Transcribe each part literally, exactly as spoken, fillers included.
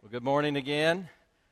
Well, good morning again.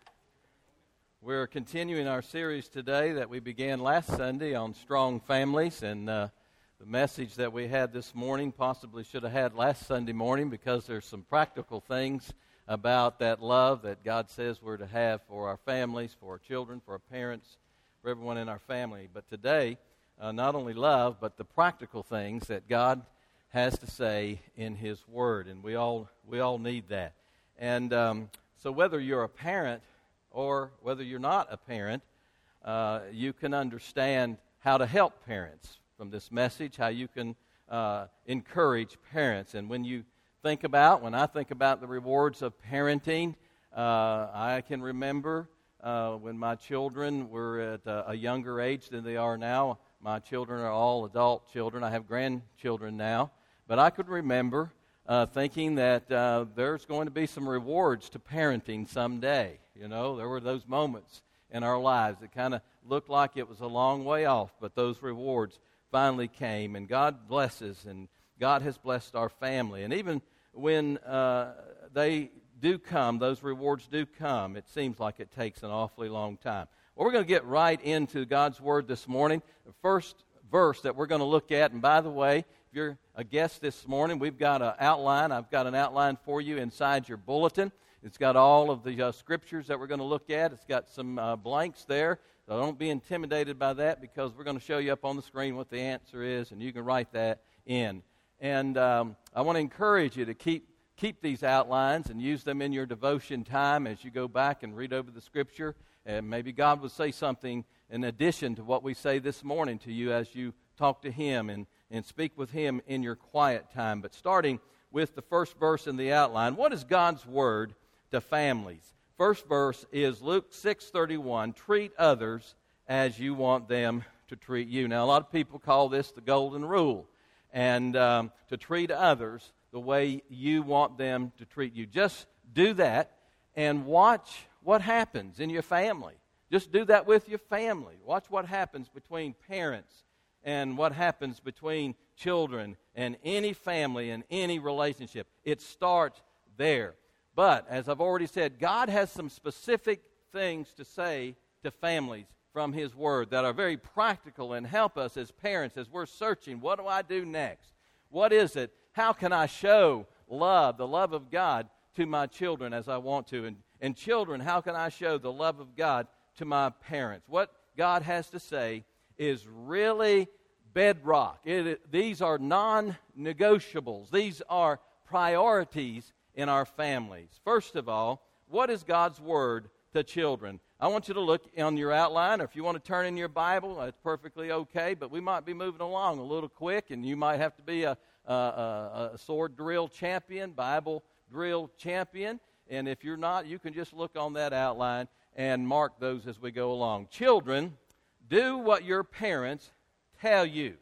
We're continuing our series today that we began last Sunday on strong families, and uh, the message that we had this morning possibly should have had last Sunday morning because there's some practical things about that love that God says we're to have for our families, for our children, for our parents, for everyone in our family. But today, uh, not only love, but the practical things that God has to say in His Word, and we all we all need that. And um, so whether you're a parent or whether you're not a parent, uh, you can understand how to help parents from this message, how you can uh, encourage parents. And when you think about, when I think about the rewards of parenting, uh, I can remember uh, when my children were at a, a younger age than they are now. My children are all adult children. I have grandchildren now. But I could remember Uh, thinking that uh, there's going to be some rewards to parenting someday. You know, there were those moments in our lives that kind of looked like it was a long way off, but those rewards finally came, and God blesses, and God has blessed our family. And even when uh, they do come, those rewards do come, it seems like it takes an awfully long time. Well, we're going to get right into God's Word this morning. The first verse that we're going to look at, and by the way, if you're a guest this morning, we've got an outline. I've got an outline for you inside your bulletin. It's got all of the uh, scriptures that we're going to look at. It's got some uh, blanks there. So don't be intimidated by that because we're going to show you up on the screen what the answer is, and you can write that in. And um, I want to encourage you to keep keep these outlines and use them in your devotion time as you go back and read over the scripture. And maybe God will say something in addition to what we say this morning to you as you talk to Him and and speak with Him in your quiet time. But starting with the first verse in the outline, what is God's word to families? First verse is Luke six thirty-one, treat others as you want them to treat you. Now, a lot of people call this the golden rule, and um, to treat others the way you want them to treat you. Just do that and watch what happens in your family. Just do that with your family. Watch what happens between parents and what happens between children and any family and any relationship. It starts there. But, as I've already said, God has some specific things to say to families from His Word that are very practical and help us as parents as we're searching, what do I do next? What is it? How can I show love, the love of God, to my children as I want to? And, and children, how can I show the love of God to my parents? What God has to say is really bedrock. It, these are non-negotiables. These are priorities in our families. First of all, what is God's Word to children? I want you to look on your outline, or if you want to turn in your Bible, that's perfectly okay, but we might be moving along a little quick, and you might have to be a, a, a, a sword drill champion, Bible drill champion, and if you're not, you can just look on that outline and mark those as we go along. Children, do what your parents tell you.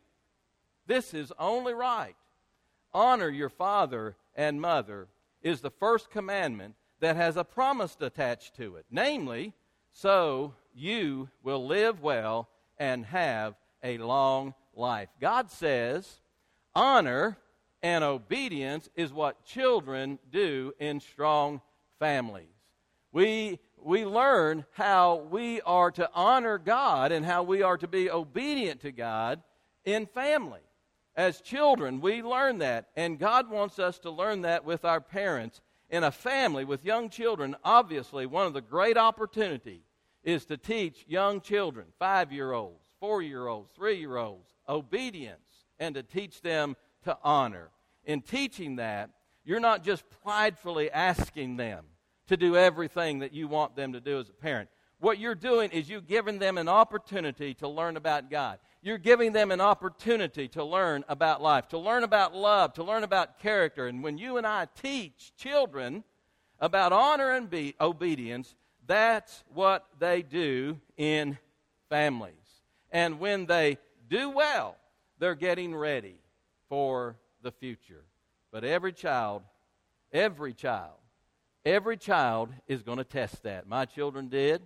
This is only right. Honor your father and mother is the first commandment that has a promise attached to it. Namely, so you will live well and have a long life. God says honor and obedience is what children do in strong families. We We learn how we are to honor God and how we are to be obedient to God in family. As children, we learn that, and God wants us to learn that with our parents. In a family with young children, obviously, one of the great opportunities is to teach young children, five-year-olds, four-year-olds, three-year-olds, obedience, and to teach them to honor. In teaching that, you're not just pridefully asking them to do everything that you want them to do as a parent. What you're doing is you're giving them an opportunity to learn about God. You're giving them an opportunity to learn about life, to learn about love, to learn about character. And when you and I teach children about honor and be- obedience, that's what they do in families. And when they do well, they're getting ready for the future. But every child, every child, Every child is going to test that. My children did.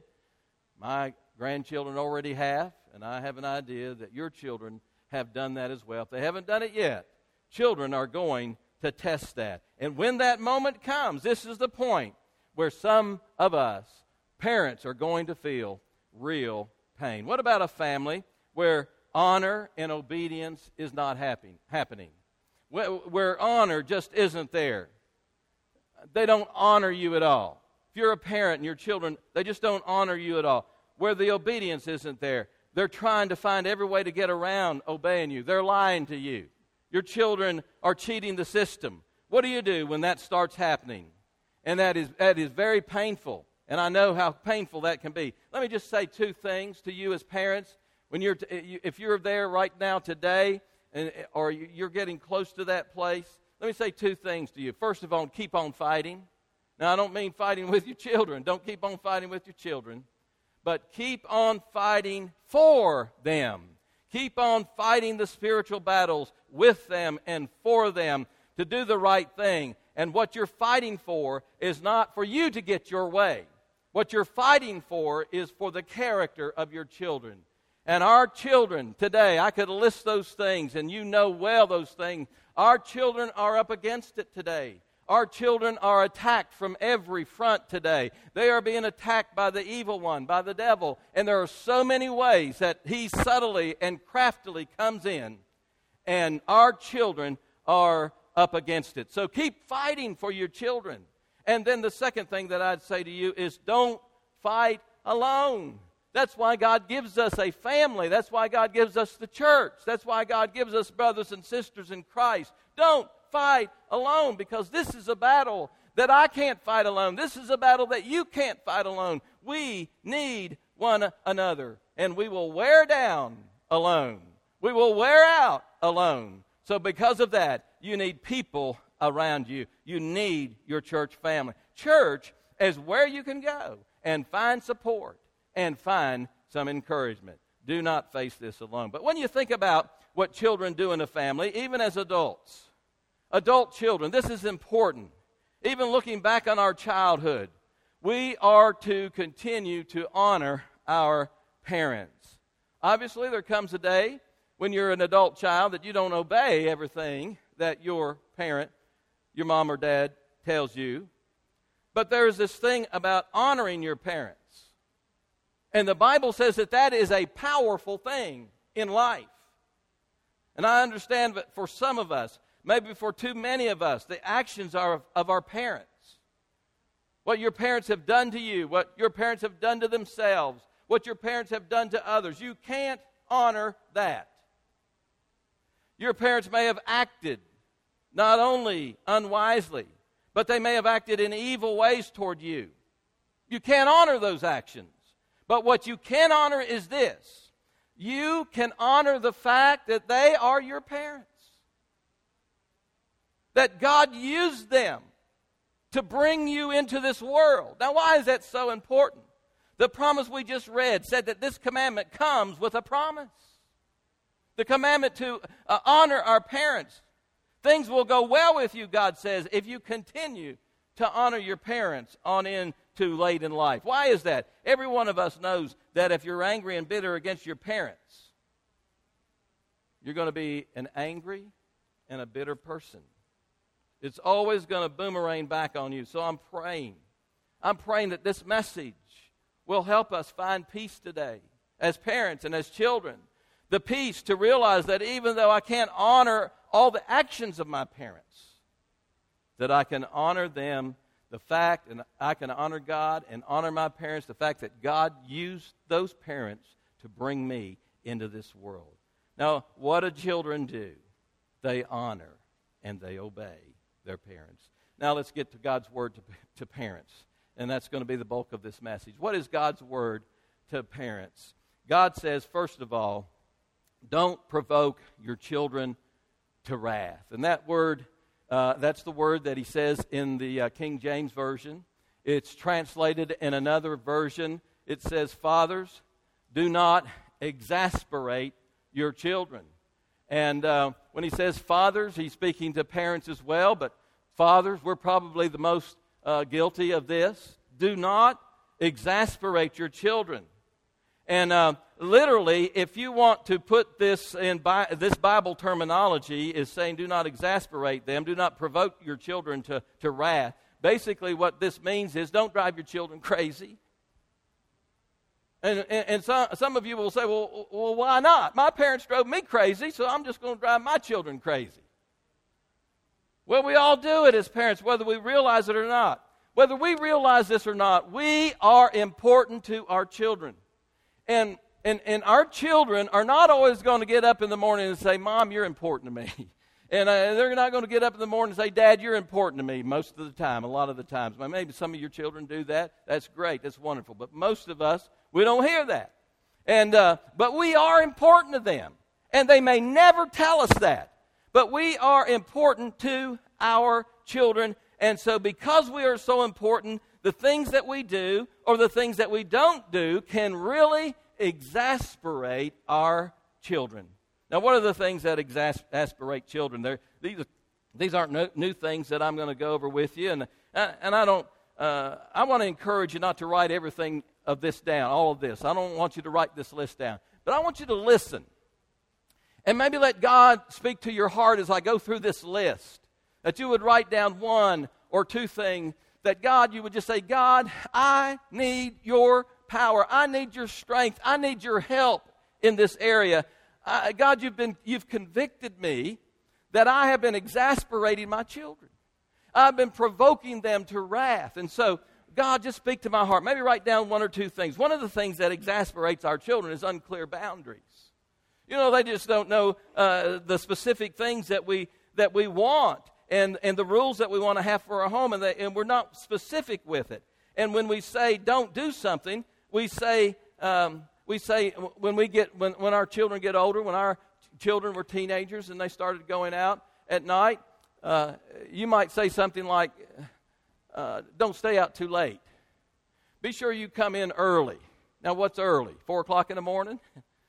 My grandchildren already have. And I have an idea that your children have done that as well. If they haven't done it yet, children are going to test that. And when that moment comes, this is the point. where some of us, parents, are going to feel real pain. What about a family where honor and obedience is not happen- happening? Where, where honor just isn't there. They don't honor you at all. If you're a parent and your children, they just don't honor you at all. Where the obedience isn't there. They're trying to find every way to get around obeying you. They're lying to you. Your children are cheating the system. What do you do when that starts happening? And that is that is very painful. And I know how painful that can be. Let me just say two things to you as parents. When you're, t- if you're there right now today, and, or you're getting close to that place, let me say two things to you. First of all, keep on fighting. Now, I don't mean fighting with your children. Don't keep on fighting with your children. But keep on fighting for them. Keep on fighting the spiritual battles with them and for them to do the right thing. And what you're fighting for is not for you to get your way. What you're fighting for is for the character of your children. And our children today, I could list those things, and you know well those things. Our children are up against it today. Our children are attacked from every front today. They are being attacked by the evil one, by the devil. And there are so many ways that he subtly and craftily comes in. And our children are up against it. So keep fighting for your children. And then the second thing that I'd say to you is don't fight alone. That's why God gives us a family. That's why God gives us the church. That's why God gives us brothers and sisters in Christ. Don't fight alone, because this is a battle that I can't fight alone. This is a battle that you can't fight alone. We need one another, and we will wear down alone. We will wear out alone. So because of that, you need people around you. You need your church family. Church is where you can go and find support and find some encouragement. Do not face this alone. But when you think about what children do in a family, even as adults, adult children, this is important. Even looking back on our childhood, we are to continue to honor our parents. Obviously, there comes a day when you're an adult child that you don't obey everything that your parent, your mom or dad, tells you. But there's this thing about honoring your parents. And the Bible says that that is a powerful thing in life. And I understand that for some of us, maybe for too many of us, the actions are of, of our parents. What your parents have done to you, what your parents have done to themselves, what your parents have done to others. You can't honor that. Your parents may have acted not only unwisely, but they may have acted in evil ways toward you. You can't honor those actions. But what you can honor is this. You can honor the fact that they are your parents. That God used them to bring you into this world. Now, why is that so important? The promise we just read said that this commandment comes with a promise. The commandment to uh, honor our parents. Things will go well with you, God says, if you continue to honor your parents on in too late in life. Why is that? Every one of us knows that if you're angry and bitter against your parents, you're going to be an angry and a bitter person. It's always going to boomerang back on you. So I'm praying. I'm praying that this message will help us find peace today as parents and as children. The peace to realize that even though I can't honor all the actions of my parents, that I can honor them, the fact, and I can honor God and honor my parents, the fact that God used those parents to bring me into this world. Now, what do children do? They honor and they obey their parents. Now, let's get to God's word to, to parents, and that's going to be the bulk of this message. What is God's word to parents? God says, first of all, don't provoke your children to wrath. And that word, uh, that's the word that he says in the uh, King James Version. It's translated in another version. It says, fathers, do not exasperate your children. And uh, when he says fathers, he's speaking to parents as well. But fathers, we're probably the most uh, guilty of this. Do not exasperate your children. And uh, literally, if you want to put this in Bi- this Bible terminology, is saying do not exasperate them, do not provoke your children to, to wrath. basically what this means is don't drive your children crazy. And, and, and some, some of you will say, well, well, why not? My parents drove me crazy, so I'm just going to drive my children crazy. Well, we all do it as parents, whether we realize it or not. Whether we realize this or not, we are important to our children. And, and, and our children are not always going to get up in the morning and say, Mom, you're important to me. And uh, they're not going to get up in the morning and say, Dad, you're important to me most of the time, a lot of the times. Maybe some of your children do that. That's great. That's wonderful. But most of us, we don't hear that. And uh, but we are important to them. And they may never tell us that. But we are important to our children. And so because we are so important, the things that we do or the things that we don't do can really exasperate our children. Now, what are the things that exasperate children? They're, these, these aren't no, new things that I'm going to go over with you. And, and I don't. Uh, I want to encourage you not to write everything of this down, all of this. I don't want you to write this list down. But I want you to listen. And maybe let God speak to your heart as I go through this list. That you would write down one or two things. That God, you would just say, God, I need your power. I need your strength. I need your help in this area. Uh, God, you've been you've convicted me that I have been exasperating my children. I've been provoking them to wrath. And so, God, just speak to my heart. Maybe write down one or two things. One of the things that exasperates our children is unclear boundaries. You know, they just don't know uh, the specific things that we that we want and, and the rules that we want to have for our home, and, they, and we're not specific with it. And when we say don't do something, we say... Um, We say when we get when, when our children get older, when our children were teenagers and they started going out at night, uh, you might say something like, uh, "Don't stay out too late. Be sure you come in early." Now, what's early? Four o'clock in the morning,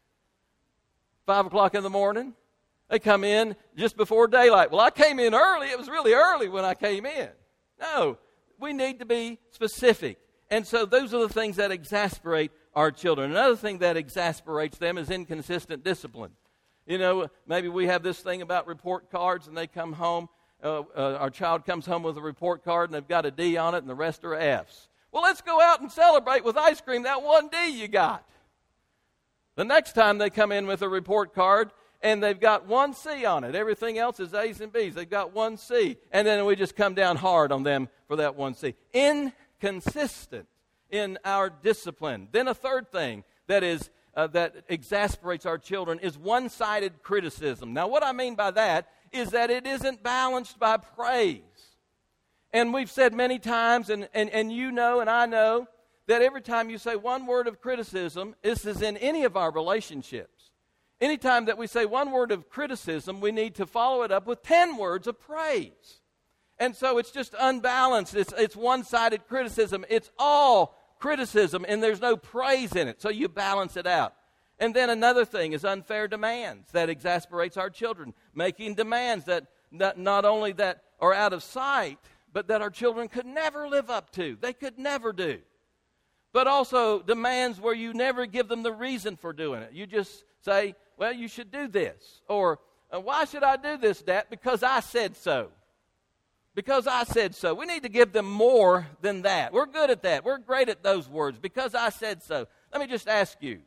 five o'clock in the morning. They come in just before daylight. Well, I came in early. It was really early when I came in. No, we need to be specific, and so those are the things that exasperate our children. Another thing that exasperates them is inconsistent discipline. You know, maybe we have this thing about report cards, and they come home, uh, uh, our child comes home with a report card, and they've got a D on it, and the rest are F's. Well, let's go out and celebrate with ice cream that one D you got. The next time they come in with a report card, and they've got one C on it. Everything else is A's and B's. They've got one C. And then we just come down hard on them for that one C. Inconsistent in our discipline. Then a third thing that is uh, that exasperates our children is one-sided criticism. Now, what I mean by that is that it isn't balanced by praise. And we've said many times, and, and, and you know and I know, that every time you say one word of criticism, this is in any of our relationships. Anytime that we say one word of criticism, we need to follow it up with ten words of praise. And so it's just unbalanced. It's, it's one-sided criticism. It's all criticism, and there's no praise in it. So you balance it out. And then another thing is unfair demands that exasperates our children. Making demands that not, not only that are out of sight, but that our children could never live up to. They could never do. But also demands where you never give them the reason for doing it. You just say, well, you should do this. Or, why should I do this, Dad? Because I said so. Because I said so. We need to give them more than that. We're good at that. We're great at those words. Because I said so. Let me just ask you.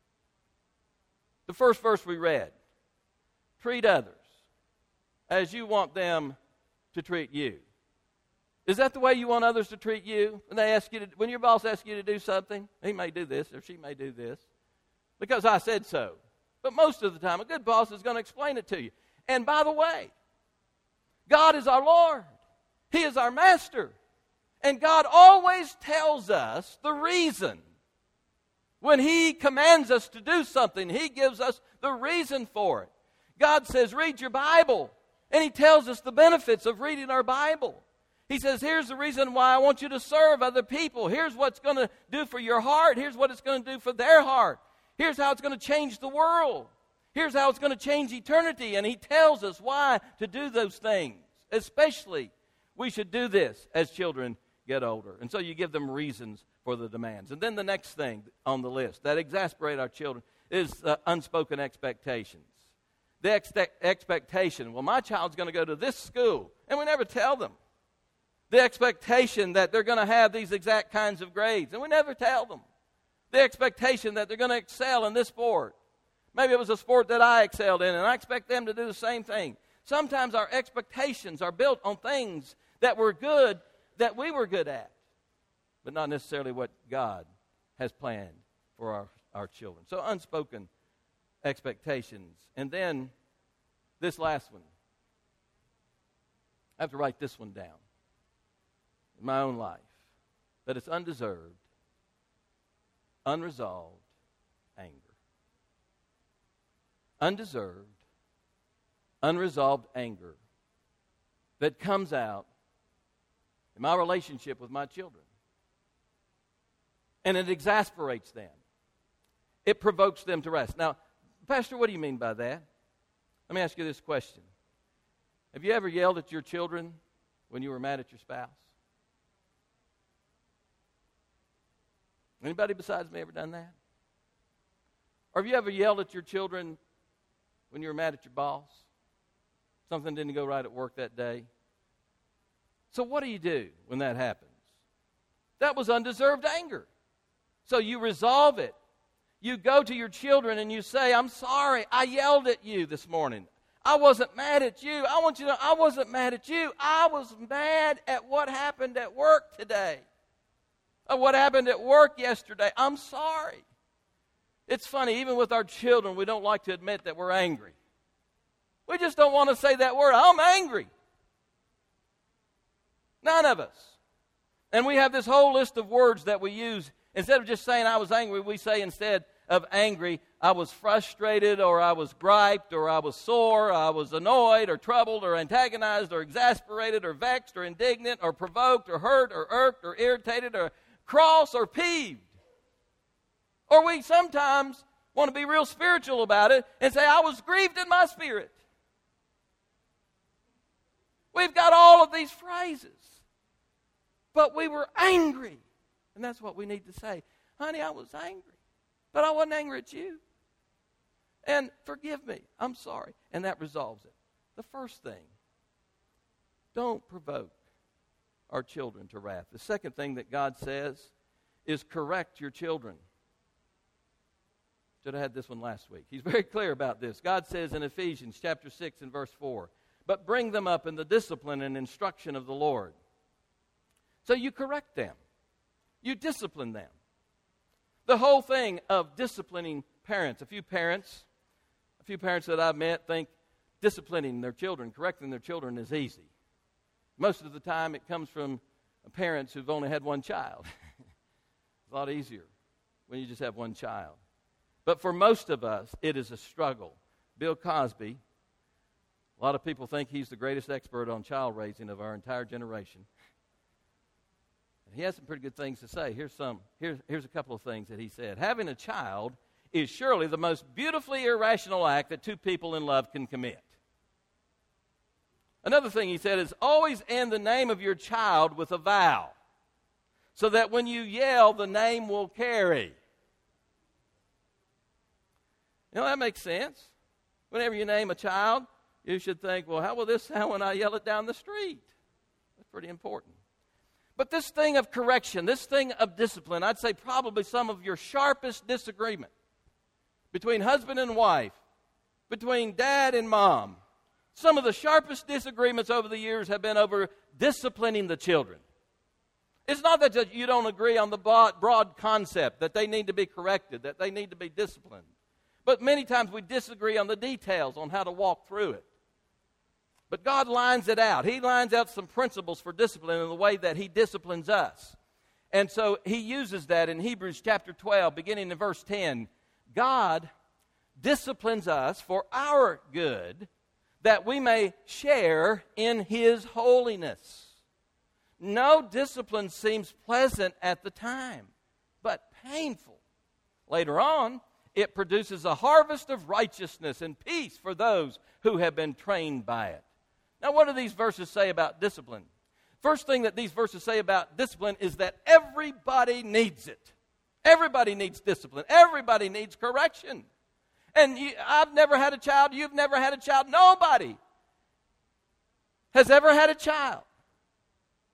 The first verse we read. Treat others as you want them to treat you. Is that the way you want others to treat you? When they ask you to, when your boss asks you to do something, he may do this or she may do this. Because I said so. But most of the time, a good boss is going to explain it to you. And by the way, God is our Lord. He is our master. And God always tells us the reason. When He commands us to do something, He gives us the reason for it. God says, read your Bible. And He tells us the benefits of reading our Bible. He says, here's the reason why I want you to serve other people. Here's what it's going to do for your heart. Here's what it's going to do for their heart. Here's how it's going to change the world. Here's how it's going to change eternity. And He tells us why to do those things. Especially, we should do this as children get older. And so you give them reasons for the demands. And then the next thing on the list that exasperate our children is uh, unspoken expectations. The ex- expectation, well, my child's going to go to this school. And we never tell them. The expectation that they're going to have these exact kinds of grades. And we never tell them. The expectation that they're going to excel in this sport. Maybe it was a sport that I excelled in, and I expect them to do the same thing. Sometimes our expectations are built on things that were good, that we were good at, but not necessarily what God has planned for our, our children. So unspoken expectations. And then this last one. I have to write this one down in my own life. That it's undeserved, unresolved anger. Undeserved, unresolved anger that comes out in my relationship with my children. And it exasperates them. It provokes them to wrath. Now, Pastor, what do you mean by that? Let me ask you this question. Have you ever yelled at your children when you were mad at your spouse? Anybody besides me ever done that? Or have you ever yelled at your children when you were mad at your boss? Something didn't go right at work that day. So what do you do when that happens? That was undeserved anger. So you resolve it. You go to your children and you say, I'm sorry, I yelled at you this morning. I wasn't mad at you. I want you to know I wasn't mad at you. I was mad at what happened at work today. Or what happened at work yesterday. I'm sorry. It's funny, even with our children, we don't like to admit that we're angry. We just don't want to say that word. I'm angry. None of us. And we have this whole list of words that we use. Instead of just saying I was angry, we say instead of angry, I was frustrated, or I was griped, or I was sore, or I was annoyed, or troubled, or antagonized, or exasperated, or vexed, or indignant, or provoked, or hurt, or irked, or irritated, or cross, or peeved. Or we sometimes want to be real spiritual about it and say, I was grieved in my spirit. We've got all of these phrases. But we were angry. And that's what we need to say. Honey, I was angry. But I wasn't angry at you. And forgive me. I'm sorry. And that resolves it. The first thing, don't provoke our children to wrath. The second thing that God says is correct your children. Should have had this one last week. He's very clear about this. God says in Ephesians chapter six and verse four, but bring them up in the discipline and instruction of the Lord. So you correct them. You discipline them. The whole thing of disciplining parents. A few parents, a few parents that I've met think disciplining their children, correcting their children is easy. Most of the time it comes from parents who've only had one child. It's a lot easier when you just have one child. But for most of us, it is a struggle. Bill Cosby, a lot of people think he's the greatest expert on child raising of our entire generation. And he has some pretty good things to say. Here's some. Here's, here's a couple of things that he said. Having a child is surely the most beautifully irrational act that two people in love can commit. Another thing he said is always end the name of your child with a vowel, so that when you yell, the name will carry. You know, that makes sense. Whenever you name a child, you should think, well, how will this sound when I yell it down the street? That's pretty important. But this thing of correction, this thing of discipline, I'd say probably some of your sharpest disagreement between husband and wife, between dad and mom, some of the sharpest disagreements over the years have been over disciplining the children. It's not that you don't agree on the broad concept that they need to be corrected, that they need to be disciplined. But many times we disagree on the details on how to walk through it. But God lines it out. He lines out some principles for discipline in the way that He disciplines us. And so He uses that in Hebrews chapter twelve, beginning in verse ten. God disciplines us for our good, that we may share in His holiness. No discipline seems pleasant at the time, but painful. Later on, it produces a harvest of righteousness and peace for those who have been trained by it. Now, what do these verses say about discipline? First thing that these verses say about discipline is that everybody needs it. Everybody needs discipline. Everybody needs correction. And you, I've never had a child. You've never had a child. Nobody has ever had a child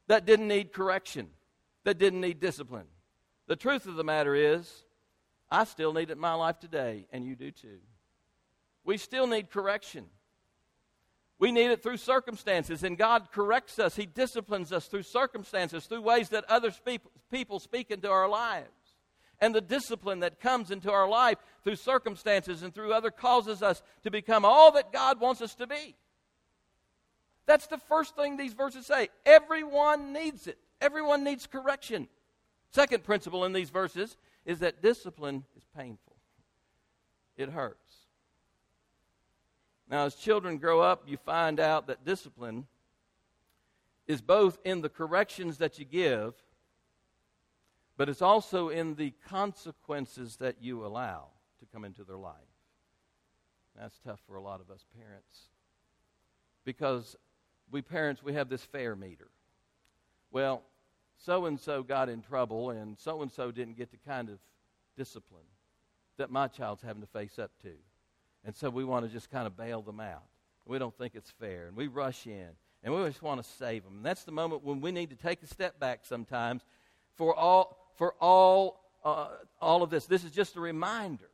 that didn't need correction, that didn't need discipline. The truth of the matter is, I still need it in my life today, and you do too. We still need correction. We need it through circumstances, and God corrects us. He disciplines us through circumstances, through ways that other people, people speak into our lives. And the discipline that comes into our life through circumstances and through other causes us to become all that God wants us to be. That's the first thing these verses say. Everyone needs it. Everyone needs correction. Second principle in these verses is that discipline is painful. It hurts. Now, as children grow up, you find out that discipline is both in the corrections that you give, but it's also in the consequences that you allow to come into their life. That's tough for a lot of us parents. Because we parents, we have this fair meter. Well, so-and-so got in trouble, and so-and-so didn't get the kind of discipline that my child's having to face up to. And so we want to just kind of bail them out. We don't think it's fair, and we rush in, and we just want to save them. And that's the moment when we need to take a step back sometimes for all for all uh, all of this. This is just a reminder.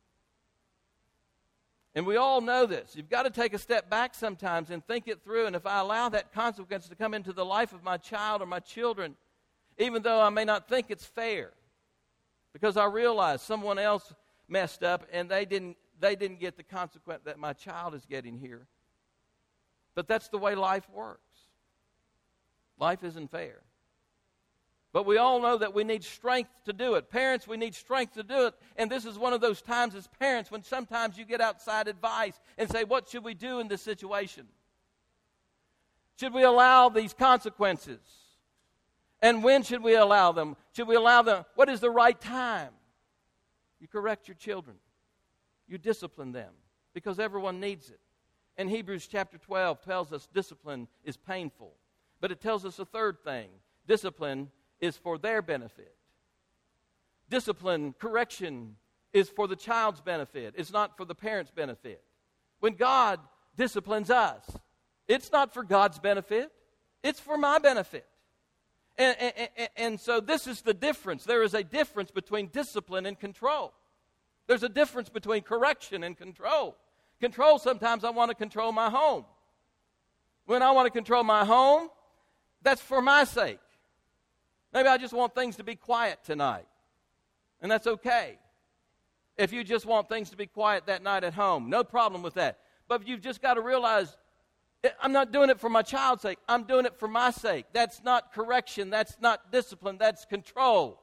And we all know this. You've got to take a step back sometimes and think it through. And if I allow that consequence to come into the life of my child or my children, even though I may not think it's fair, because I realize someone else messed up and they didn't they didn't get the consequence that my child is getting here. But that's the way life works. Life isn't fair. But we all know that we need strength to do it. Parents, we need strength to do it. And this is one of those times as parents when sometimes you get outside advice and say, what should we do in this situation? Should we allow these consequences? And when should we allow them? Should we allow them? What is the right time? You correct your children. You discipline them because everyone needs it. And Hebrews chapter twelve tells us discipline is painful. But it tells us a third thing. Discipline is for their benefit. Discipline, correction is for the child's benefit. It's not for the parent's benefit. When God disciplines us, it's not for God's benefit. It's for my benefit. And, and, and so this is the difference. There is a difference between discipline and control. There's a difference between correction and control. Control, sometimes I want to control my home. When I want to control my home, that's for my sake. Maybe I just want things to be quiet tonight. And that's okay. If you just want things to be quiet that night at home, no problem with that. But you've just got to realize, I'm not doing it for my child's sake. I'm doing it for my sake. That's not correction. That's not discipline. That's control.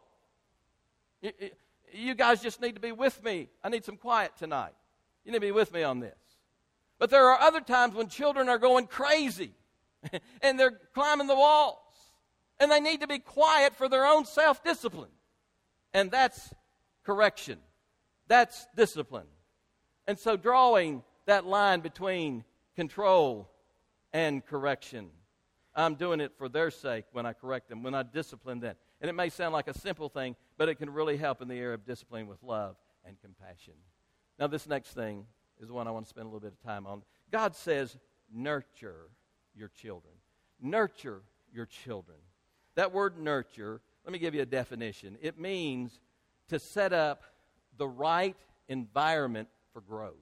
You guys just need to be with me. I need some quiet tonight. You need to be with me on this. But there are other times when children are going crazy and they're climbing the walls and they need to be quiet for their own self-discipline. And that's correction. That's discipline. And so drawing that line between control and correction. I'm doing it for their sake when I correct them, when I discipline them. And it may sound like a simple thing, but it can really help in the area of discipline with love and compassion. Now, this next thing is the one I want to spend a little bit of time on. God says, nurture your children. Nurture your children. That word nurture, let me give you a definition. It means to set up the right environment for growth.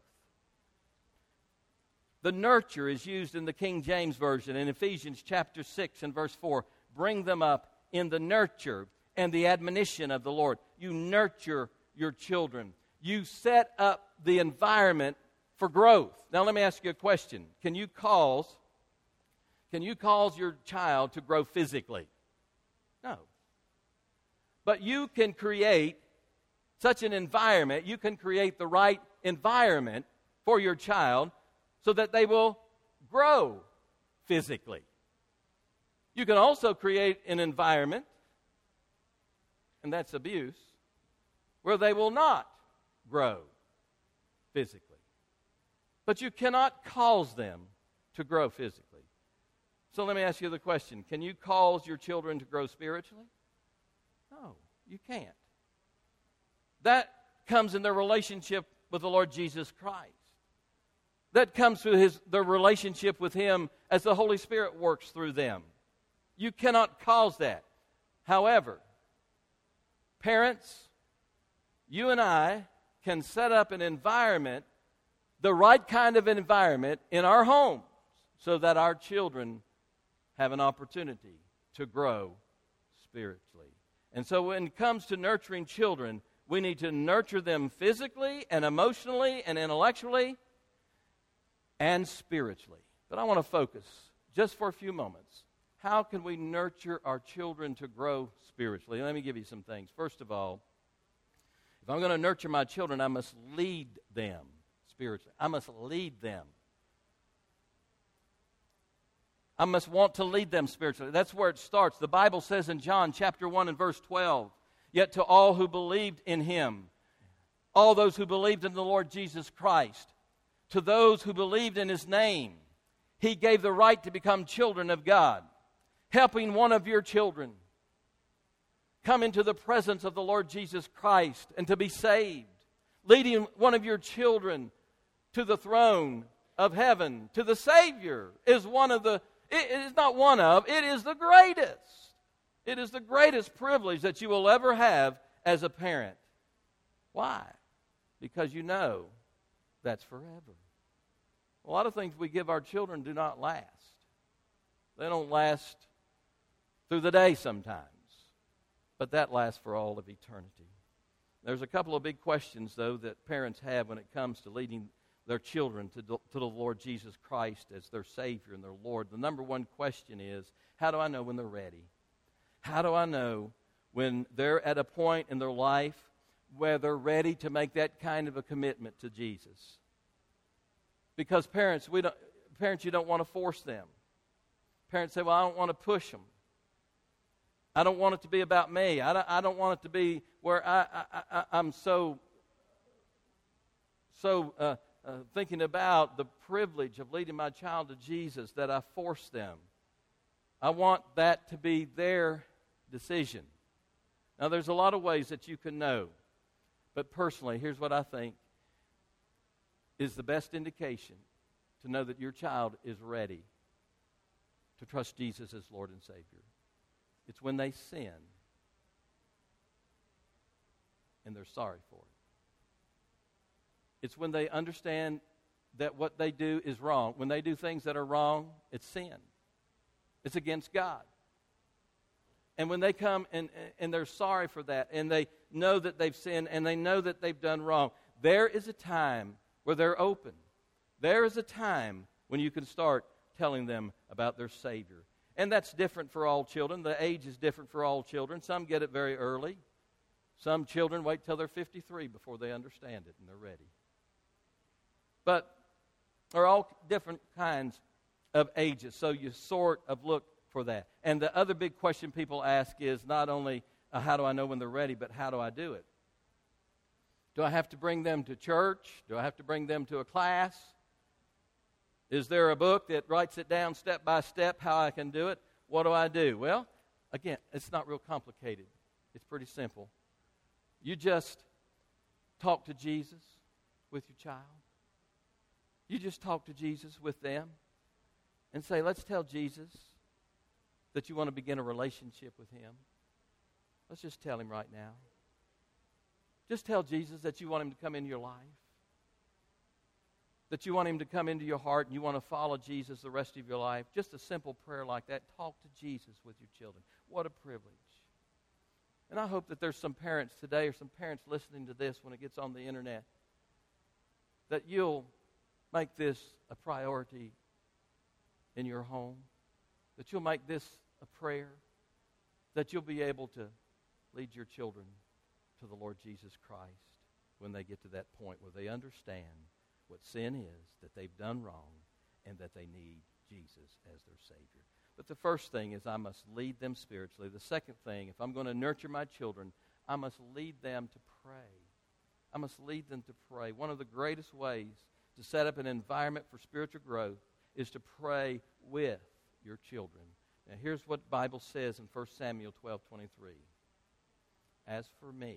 The nurture is used in the King James Version in Ephesians chapter six and verse four. Bring them up in the nurture and the admonition of the Lord. You nurture your children. You set up the environment for growth. Now let me ask you a question. Can you cause, can you cause your child to grow physically? No. But you can create such an environment, you can create the right environment for your child so that they will grow physically. You can also create an environment, and that's abuse, where they will not grow physically. But you cannot cause them to grow physically. So let me ask you the question. Can you cause your children to grow spiritually? No, you can't. That comes in their relationship with the Lord Jesus Christ. That comes through his, their relationship with Him as the Holy Spirit works through them. You cannot cause that. However, parents, you and I can set up an environment, the right kind of environment in our homes, so that our children have an opportunity to grow spiritually. And so when it comes to nurturing children, we need to nurture them physically and emotionally and intellectually and spiritually. But I want to focus just for a few moments. How can we nurture our children to grow spiritually? Let me give you some things. First of all, if I'm going to nurture my children, I must lead them spiritually. I must lead them. I must want to lead them spiritually. That's where it starts. The Bible says in John chapter one and verse twelve, "Yet to all who believed in him," all those who believed in the Lord Jesus Christ, to those who believed in his name, he gave the right to become children of God. Helping one of your children come into the presence of the Lord Jesus Christ and to be saved. Leading one of your children to the throne of heaven, to the Savior, is one of the It is not one of, it is the greatest. It is the greatest privilege that you will ever have as a parent. Why? Because you know that's forever. A lot of things we give our children do not last. They don't last through the day sometimes, but that lasts for all of eternity. There's a couple of big questions, though, that parents have when it comes to leading their children to, to the Lord Jesus Christ as their Savior and their Lord. The number one question is, how do I know when they're ready? How do I know when they're at a point in their life where they're ready to make that kind of a commitment to Jesus? Because parents, we don't, parents, you don't want to force them. Parents say, well, I don't want to push them. I don't want it to be about me. I don't, I don't want it to be where I, I, I, I'm so, so... Uh, Uh, thinking about the privilege of leading my child to Jesus that I force them. I want that to be their decision. Now, there's a lot of ways that you can know. But personally, here's what I think is the best indication to know that your child is ready to trust Jesus as Lord and Savior. It's when they sin and they're sorry for it. It's when they understand that what they do is wrong. When they do things that are wrong, it's sin. It's against God. And when they come and, and they're sorry for that, and they know that they've sinned, and they know that they've done wrong, there is a time where they're open. There is a time when you can start telling them about their Savior. And that's different for all children. The age is different for all children. Some get it very early. Some children wait till they're fifty-three before they understand it and they're ready. But they're all different kinds of ages, so you sort of look for that. And the other big question people ask is not only uh, how do I know when they're ready, but how do I do it? Do I have to bring them to church? Do I have to bring them to a class? Is there a book that writes it down step by step how I can do it? What do I do? Well, again, it's not real complicated. It's pretty simple. You just talk to Jesus with your child. You just talk to Jesus with them and say, let's tell Jesus that you want to begin a relationship with him. Let's just tell him right now. Just tell Jesus that you want him to come into your life. That you want him to come into your heart and you want to follow Jesus the rest of your life. Just a simple prayer like that. Talk to Jesus with your children. What a privilege. And I hope that there's some parents today or some parents listening to this when it gets on the internet that you'll make this a priority in your home, that you'll make this a prayer, that you'll be able to lead your children to the Lord Jesus Christ when they get to that point where they understand what sin is, that they've done wrong, and that they need Jesus as their Savior. But the first thing is I must lead them spiritually. The second thing, if I'm going to nurture my children, I must lead them to pray. I must lead them to pray. One of the greatest ways to set up an environment for spiritual growth is to pray with your children. Now here's what the Bible says in First Samuel twelve twenty-three. As for me,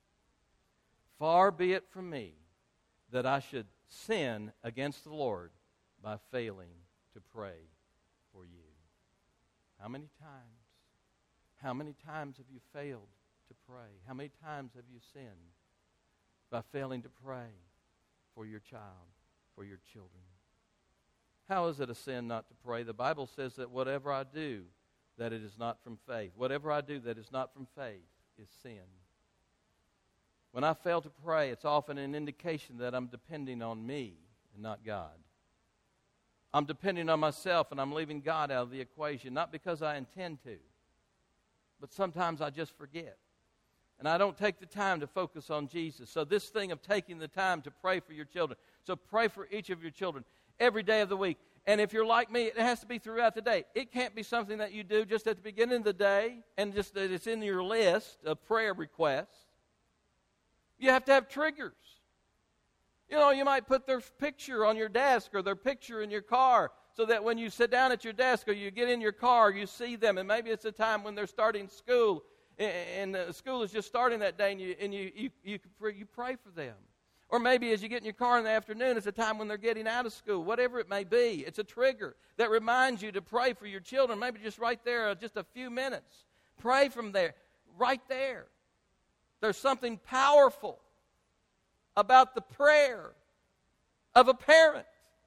far be it from me that I should sin against the Lord by failing to pray for you. How many times? How many times have you failed to pray? How many times have you sinned by failing to pray for your child, for your children? How is it a sin not to pray? The Bible says that whatever I do, that it is not from faith. Whatever I do that is not from faith is sin. When I fail to pray, it's often an indication that I'm depending on me and not God. I'm depending on myself and I'm leaving God out of the equation, not because I intend to, but sometimes I just forget. And I don't take the time to focus on Jesus. So this thing of taking the time to pray for your children. So pray for each of your children every day of the week. And if you're like me, it has to be throughout the day. It can't be something that you do just at the beginning of the day and just that it's in your list of prayer requests. You have to have triggers. You know, you might put their picture on your desk or their picture in your car so that when you sit down at your desk or you get in your car, you see them. And maybe it's a time when they're starting school and the school is just starting that day and you and you, you, you, you pray for them. Or maybe as you get in your car in the afternoon, it's a time when they're getting out of school. Whatever it may be, it's a trigger that reminds you to pray for your children. Maybe just right there, just a few minutes. Pray from there, right there. There's something powerful about the prayer of a parent.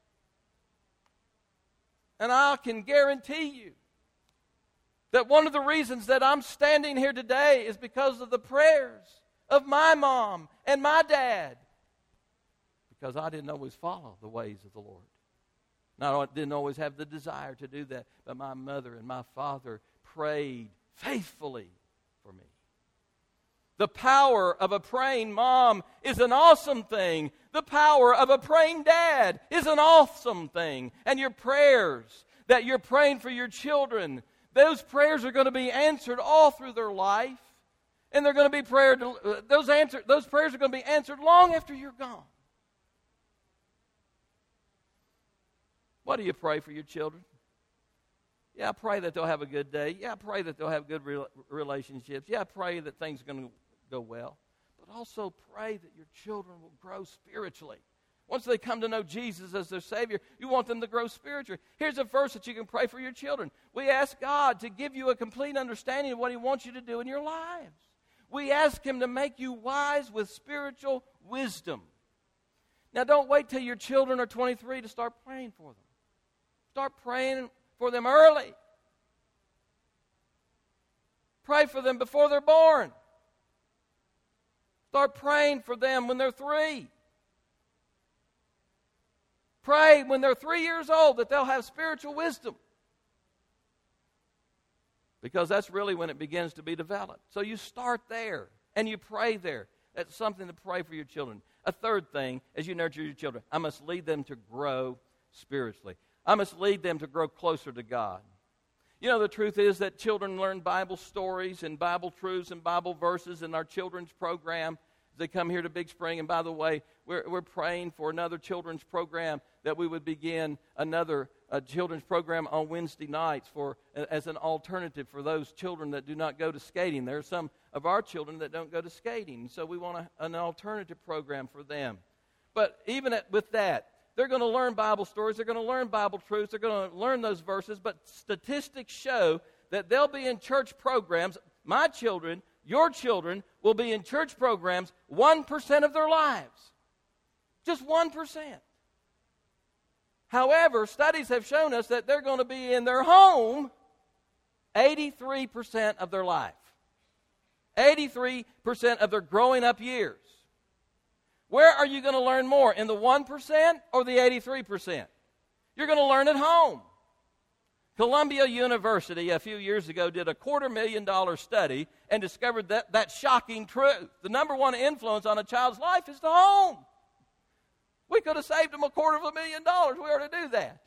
And I can guarantee you that one of the reasons that I'm standing here today is because of the prayers of my mom and my dad. Because I didn't always follow the ways of the Lord. And I didn't always have the desire to do that. But my mother and my father prayed faithfully for me. The power of a praying mom is an awesome thing. The power of a praying dad is an awesome thing. And your prayers that you're praying for your children, those prayers are going to be answered all through their life. And they're going to be prayed, those, answer, those prayers are going to be answered long after you're gone. What do you pray for your children? Yeah, I pray that they'll have a good day. Yeah, I pray that they'll have good re- relationships. Yeah, I pray that things are going to go well. But also pray that your children will grow spiritually. Once they come to know Jesus as their Savior, you want them to grow spiritually. Here's a verse that you can pray for your children. We ask God to give you a complete understanding of what He wants you to do in your lives. We ask Him to make you wise with spiritual wisdom. Now, don't wait till your children are twenty-three to start praying for them. Start praying for them early. Pray for them before they're born. Start praying for them when they're three. Pray when they're three years old that they'll have spiritual wisdom. Because that's really when it begins to be developed. So you start there and you pray there. That's something to pray for your children. A third thing, as you nurture your children, I must lead them to grow spiritually. I must lead them to grow closer to God. You know, the truth is that children learn Bible stories and Bible truths and Bible verses in our children's program as they come here to Big Spring. And by the way, we're, we're praying for another children's program that we would begin another uh, children's program on Wednesday nights for as an alternative for those children that do not go to skating. There are some of our children that don't go to skating, so we want a, an alternative program for them. But even at, with that, they're going to learn Bible stories. They're going to learn Bible truths. They're going to learn those verses. But statistics show that they'll be in church programs. My children, your children, will be in church programs one percent of their lives. Just one percent. However, studies have shown us that they're going to be in their home eighty-three percent of their life. eighty-three percent of their growing up years. Where are you going to learn more? In the one percent or the eighty-three percent? You're going to learn at home. Columbia University a few years ago did a quarter million dollar study and discovered that, that shocking truth. The number one influence on a child's life is the home. We could have saved them a quarter of a million dollars. We ought to do that.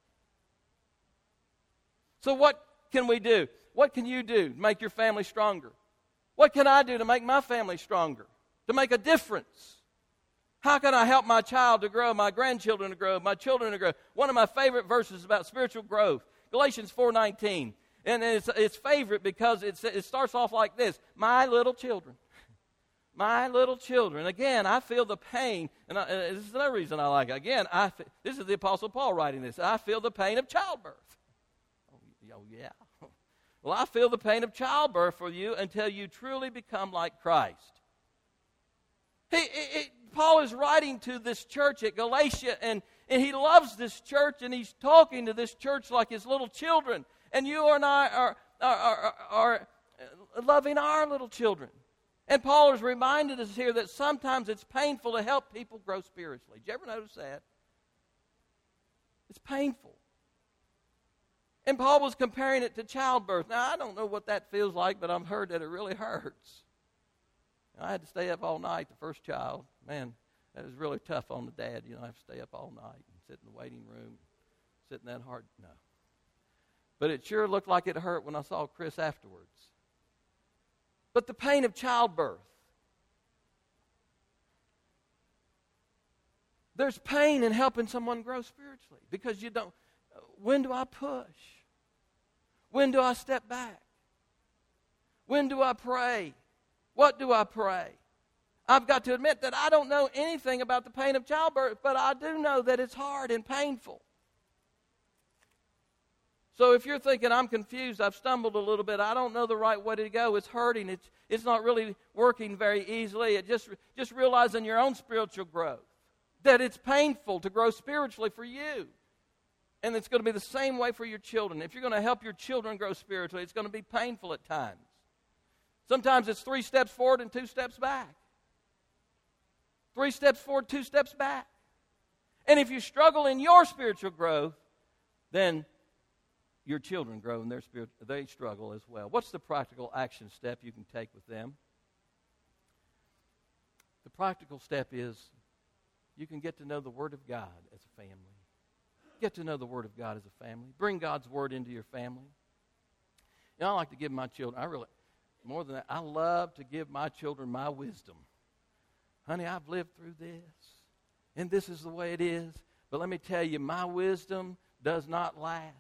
So what can we do? What can you do to make your family stronger? What can I do to make my family stronger? To make a difference? How can I help my child to grow, my grandchildren to grow, my children to grow? One of my favorite verses about spiritual growth, Galatians four nineteen. And it's, it's favorite because it's, it starts off like this: my little children. My little children. Again, I feel the pain, and I, uh, this is another reason I like it. Again, I, this is the Apostle Paul writing this. I feel the pain of childbirth. Oh, oh yeah. Well, I feel the pain of childbirth for you until you truly become like Christ. He, he, he, Paul is writing to this church at Galatia, and, and he loves this church, and he's talking to this church like his little children. And you and I are, are, are, are loving our little children. And Paul has reminded us here that sometimes it's painful to help people grow spiritually. Did you ever notice that? It's painful. And Paul was comparing it to childbirth. Now, I don't know what that feels like, but I've heard that it really hurts. I had to stay up all night, the first child. Man, that was really tough on the dad. You know, I have to stay up all night and sit in the waiting room, sit in that hard. No. But it sure looked like it hurt when I saw Chris afterwards. But the pain of childbirth. There's pain in helping someone grow spiritually because you don't. When do I push? When do I step back? When do I pray? What do I pray? I've got to admit that I don't know anything about the pain of childbirth, but I do know that it's hard and painful. So if you're thinking, I'm confused, I've stumbled a little bit, I don't know the right way to go, it's hurting, it's, it's not really working very easily, it just, just realizing your own spiritual growth, that it's painful to grow spiritually for you. And it's going to be the same way for your children. If you're going to help your children grow spiritually, it's going to be painful at times. Sometimes it's three steps forward and two steps back. Three steps forward, two steps back. And if you struggle in your spiritual growth, then your children grow in their spirit, they struggle as well. What's the practical action step you can take with them? The practical step is you can get to know the Word of God as a family. Get to know the Word of God as a family. Bring God's Word into your family. You know, I like to give my children, I really, more than that, I love to give my children my wisdom. Honey, I've lived through this, and this is the way it is. But let me tell you, my wisdom does not last.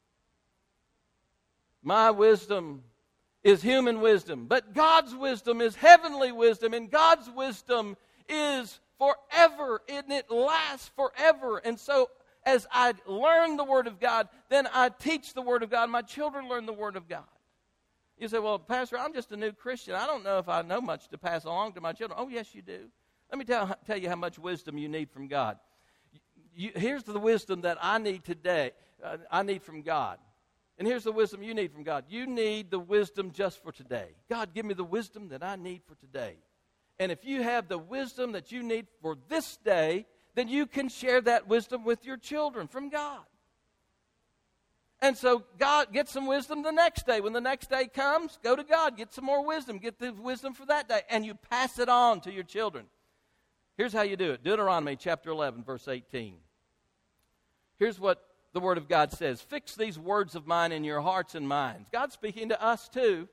My wisdom is human wisdom, but God's wisdom is heavenly wisdom, and God's wisdom is forever, and it lasts forever. And so as I learn the Word of God, then I teach the Word of God. My children learn the Word of God. You say, well, Pastor, I'm just a new Christian. I don't know if I know much to pass along to my children. Oh, yes, you do. Let me tell, tell you how much wisdom you need from God. You, here's the wisdom that I need today. Uh, I need from God. And here's the wisdom you need from God. You need the wisdom just for today. God, give me the wisdom that I need for today. And if you have the wisdom that you need for this day, then you can share that wisdom with your children from God. And so God, get some wisdom the next day. When the next day comes, go to God, get some more wisdom. Get the wisdom for that day, and you pass it on to your children. Here's how you do it. Deuteronomy chapter eleven, verse eighteen. Here's what the Word of God says. Fix these words of mine in your hearts and minds. God's speaking to us too.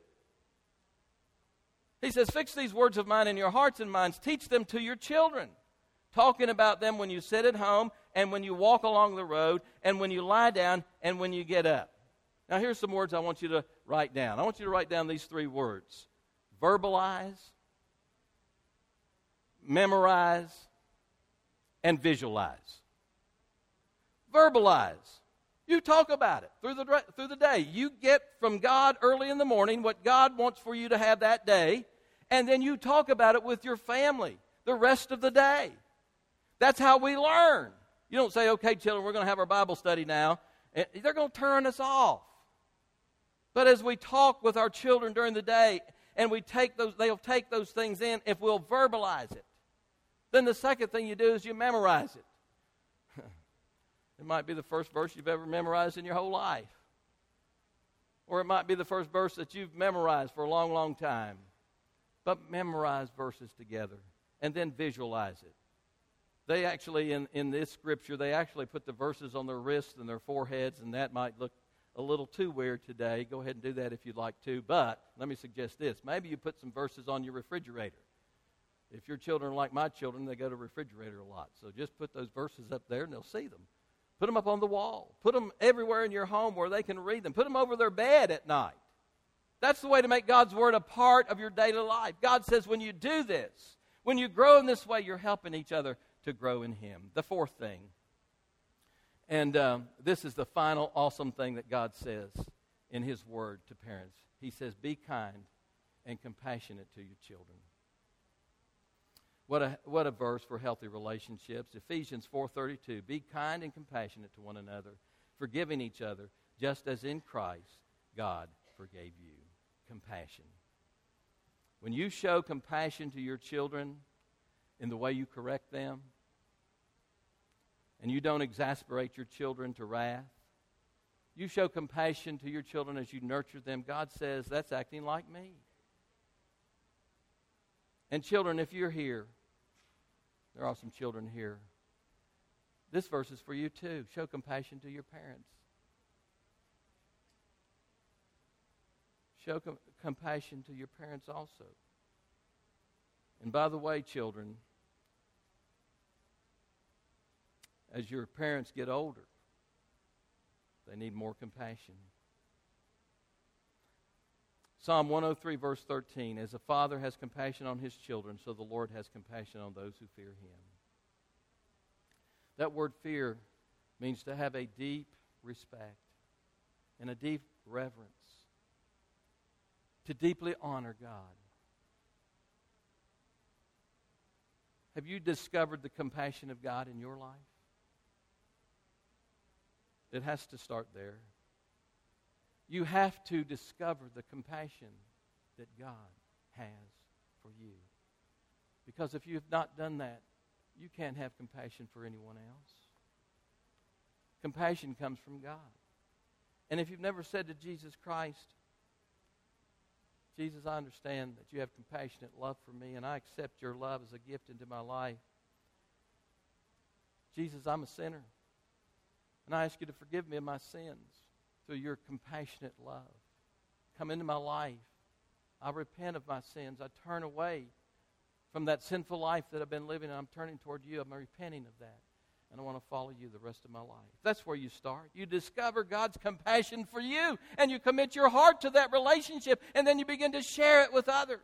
He says, fix these words of mine in your hearts and minds. Teach them to your children. Talking about them when you sit at home and when you walk along the road and when you lie down and when you get up. Now here's some words I want you to write down. I want you to write down these three words. Verbalize, memorize, and visualize. Verbalize. You talk about it through the, through the day. You get from God early in the morning what God wants for you to have that day, and then you talk about it with your family the rest of the day. That's how we learn. You don't say, okay, children, we're going to have our Bible study now. And they're going to turn us off. But as we talk with our children during the day, and we take those, they'll take those things in if we'll verbalize it. Then the second thing you do is you memorize it. It might be the first verse you've ever memorized in your whole life. Or it might be the first verse that you've memorized for a long, long time. But memorize verses together and then visualize it. They actually, in, in this scripture, they actually put the verses on their wrists and their foreheads, and that might look a little too weird today. Go ahead and do that if you'd like to. But let me suggest this. Maybe you put some verses on your refrigerator. If your children are like my children, they go to the refrigerator a lot. So just put those verses up there, and they'll see them. Put them up on the wall. Put them everywhere in your home where they can read them. Put them over their bed at night. That's the way to make God's Word a part of your daily life. God says when you do this, when you grow in this way, you're helping each other to grow in Him. The fourth thing, and um, this is the final awesome thing that God says in His Word to parents. He says, be kind and compassionate to your children. What a, what a verse for healthy relationships. Ephesians four thirty-two, be kind and compassionate to one another, forgiving each other, just as in Christ God forgave you. Compassion. When you show compassion to your children in the way you correct them, and you don't exasperate your children to wrath, you show compassion to your children as you nurture them, God says, that's acting like me. And children, if you're here, there are some children here, this verse is for you too. Show compassion to your parents. Show com- compassion to your parents also. And by the way, children, as your parents get older, they need more compassion. Psalm one oh three, verse thirteen, as a father has compassion on his children, so the Lord has compassion on those who fear Him. That word fear means to have a deep respect and a deep reverence, to deeply honor God. Have you discovered the compassion of God in your life? It has to start there. You have to discover the compassion that God has for you. Because if you have not done that, you can't have compassion for anyone else. Compassion comes from God. And if you've never said to Jesus Christ, Jesus, I understand that you have compassionate love for me, and I accept your love as a gift into my life. Jesus, I'm a sinner, and I ask you to forgive me of my sins through your compassionate love. Come into my life. I repent of my sins. I turn away from that sinful life that I've been living, and I'm turning toward you. I'm repenting of that, and I want to follow you the rest of my life. That's where you start. You discover God's compassion for you, and you commit your heart to that relationship, and then you begin to share it with others.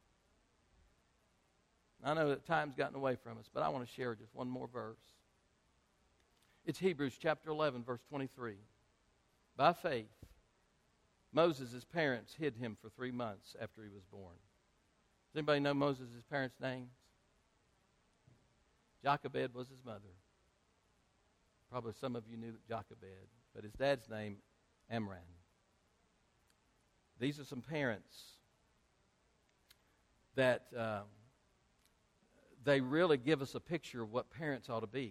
I know that time's gotten away from us, but I want to share just one more verse. It's Hebrews chapter eleven, verse twenty-three. By faith, Moses' parents hid him for three months after he was born. Does anybody know Moses' parents' names? Jochebed was his mother. Probably some of you knew Jochebed, but his dad's name, Amram. These are some parents that uh, they really give us a picture of what parents ought to be.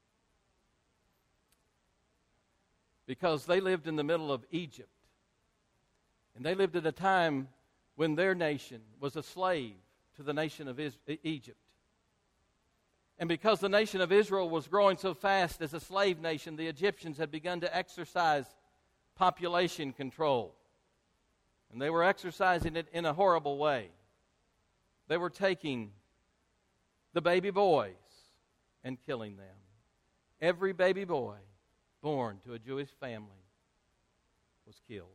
Because they lived in the middle of Egypt. And they lived at a time when their nation was a slave to the nation of Egypt. And because the nation of Israel was growing so fast as a slave nation, the Egyptians had begun to exercise population control. And they were exercising it in a horrible way. They were taking the baby boys and killing them. Every baby boy born to a Jewish family was killed.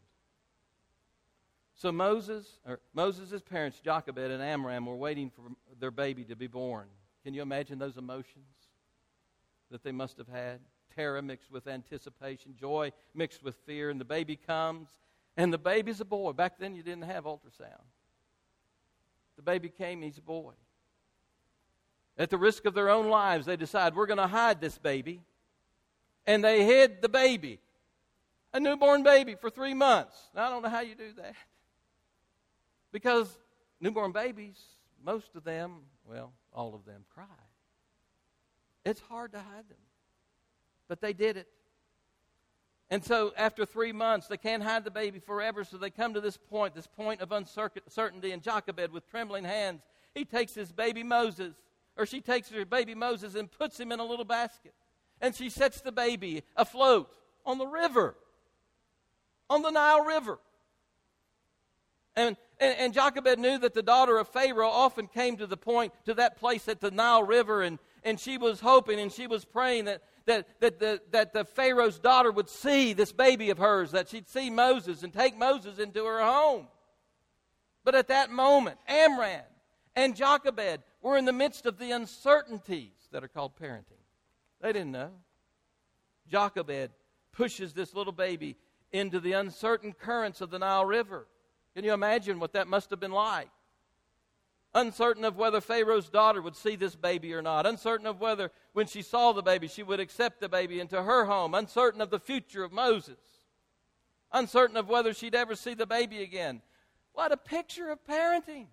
So Moses, or Moses' parents, Jochebed and Amram, were waiting for their baby to be born. Can you imagine those emotions that they must have had? Terror mixed with anticipation, joy mixed with fear, and the baby comes, and the baby's a boy. Back then you didn't have ultrasound. The baby came, he's a boy. At the risk of their own lives, they decide, we're going to hide this baby. And they hid the baby, a newborn baby, for three months. Now, I don't know how you do that. Because newborn babies, most of them, well, all of them cry. It's hard to hide them. But they did it. And so after three months, they can't hide the baby forever, so they come to this point, this point of uncertainty. And Jochebed, with trembling hands, he takes his baby Moses, or she takes her baby Moses and puts him in a little basket. And she sets the baby afloat on the river, on the Nile River. And, and, and Jochebed knew that the daughter of Pharaoh often came to the point, to that place at the Nile River, and, and she was hoping and she was praying that, that, that, the, that the Pharaoh's daughter would see this baby of hers, that she'd see Moses and take Moses into her home. But at that moment, Amram and Jochebed were in the midst of the uncertainties that are called parenting. They didn't know. Jochebed pushes this little baby into the uncertain currents of the Nile River. Can you imagine what that must have been like? Uncertain of whether Pharaoh's daughter would see this baby or not. Uncertain of whether, when she saw the baby, she would accept the baby into her home. Uncertain of the future of Moses. Uncertain of whether she'd ever see the baby again. What a picture of parenting.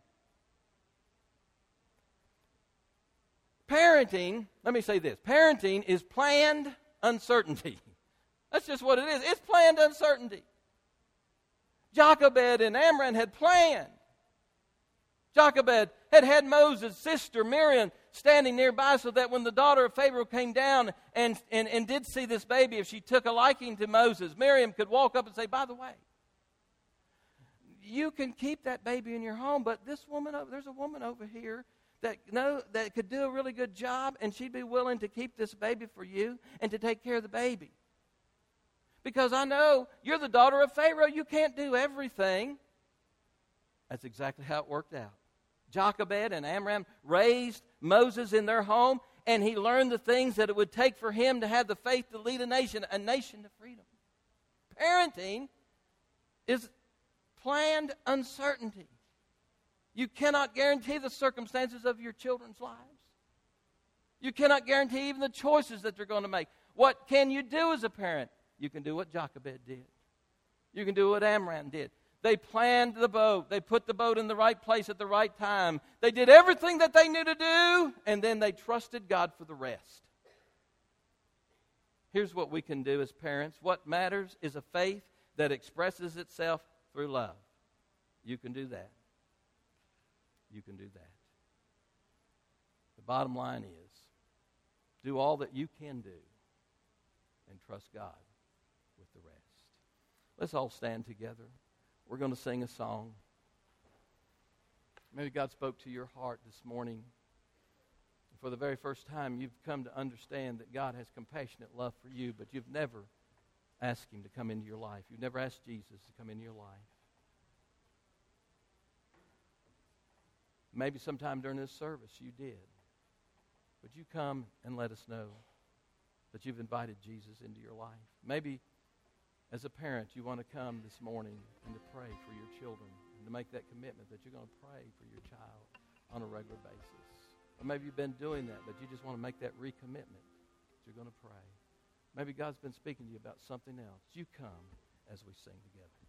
Parenting, let me say this. Parenting is planned uncertainty. That's just what it is. It's planned uncertainty. Jochebed and Amram had planned. Jochebed had had Moses' sister Miriam standing nearby so that when the daughter of Pharaoh came down and, and, and did see this baby, if she took a liking to Moses, Miriam could walk up and say, by the way, you can keep that baby in your home, but this woman, there's a woman over here that know that could do a really good job, and she'd be willing to keep this baby for you and to take care of the baby. Because I know you're the daughter of Pharaoh. You can't do everything. That's exactly how it worked out. Jochebed and Amram raised Moses in their home, and he learned the things that it would take for him to have the faith to lead a nation, a nation to freedom. Parenting is planned uncertainty. You cannot guarantee the circumstances of your children's lives. You cannot guarantee even the choices that they're going to make. What can you do as a parent? You can do what Jochebed did. You can do what Amram did. They planned the boat. They put the boat in the right place at the right time. They did everything that they knew to do, and then they trusted God for the rest. Here's what we can do as parents. What matters is a faith that expresses itself through love. You can do that. You can do that. The bottom line is, do all that you can do and trust God with the rest. Let's all stand together. We're going to sing a song. Maybe God spoke to your heart this morning. For the very first time, you've come to understand that God has compassionate love for you, but you've never asked Him to come into your life. You've never asked Jesus to come into your life. Maybe sometime during this service you did. Would you come and let us know that you've invited Jesus into your life? Maybe as a parent, you want to come this morning and to pray for your children and to make that commitment that you're going to pray for your child on a regular basis. Or maybe you've been doing that, but you just want to make that recommitment that you're going to pray. Maybe God's been speaking to you about something else. You come as we sing together.